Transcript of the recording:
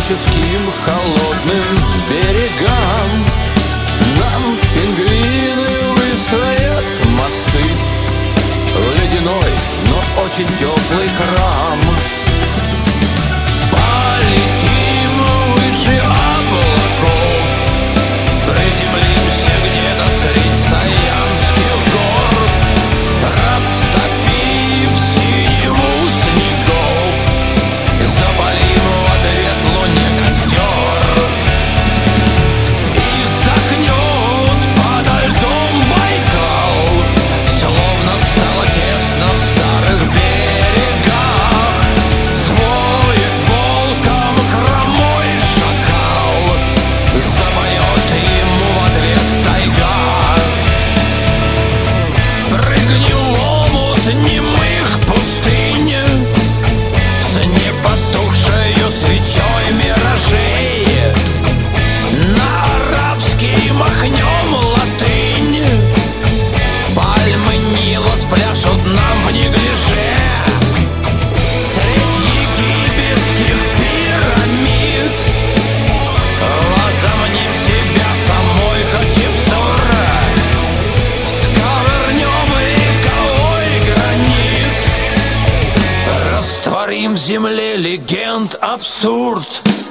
океаническим холодным берегам. Нам пингвины выстроят мосты в ледяной, но очень теплый крам. Полетим выше облаков, приземлимся где-то средь Саянских гор, растопив синеву снегов, запалим в ответ луне костер. И вздохнет подо льдом Байкал, словно стало тесно в старых берегах. Своет волком хромой шакал, запоет ему в ответ тайга. Прыгни в омут немых пустынь с непотухшею свечой миражей. На арабский махнем латынь, пальмы Нила спляшут нам в неглиже. Средь египетских пирамид возомним себя самой Хатшепсура. Сковырнем вековой гранит, растворим в земле легенд абсурд.